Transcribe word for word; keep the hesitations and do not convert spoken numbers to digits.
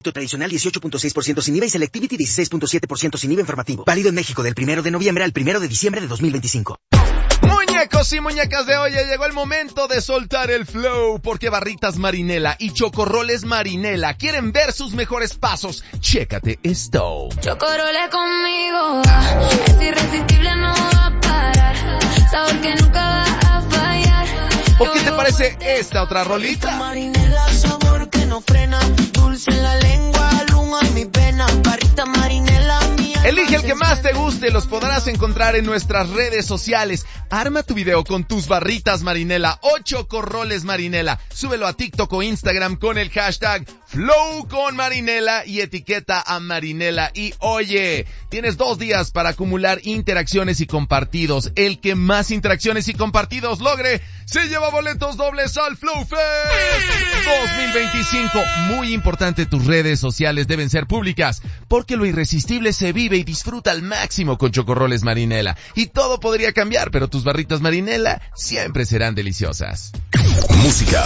tradicional dieciocho punto seis por ciento sin I V A y Selectivity dieciséis punto siete por ciento sin I V A informativo. Válido en México del primero de noviembre al primero de diciembre de dos mil veinticinco. Muñecos y muñecas de hoy, llegó el momento de soltar el flow, porque Barritas Marinela y Chocorroles Marinela quieren ver sus mejores pasos. Chécate esto. Chocorroles conmigo, es irresistible, no va a parar, sabor que nunca va a fallar. ¿O qué te parece esta otra rolita? Marinela, sabor que no frena, dulce en la lengua, luna en mi pena, barrita marinela mía. Elige el que más te guste, los podrás encontrar en nuestras redes sociales. Arma tu video con tus barritas Marinela o Chocorroles Marinela. Súbelo a TikTok o Instagram con el hashtag Flow con Marinela y etiqueta a Marinela. Y oye, tienes dos días para acumular interacciones y compartidos. El que más interacciones y compartidos logre se lleva boletos dobles al Flow Fest dos mil veinticinco. Muy importante, tus redes sociales deben ser públicas, porque lo irresistible se vive y disfruta al máximo con Chocorroles Marinela. Y todo podría cambiar, pero tus barritas Marinela siempre serán deliciosas. Música,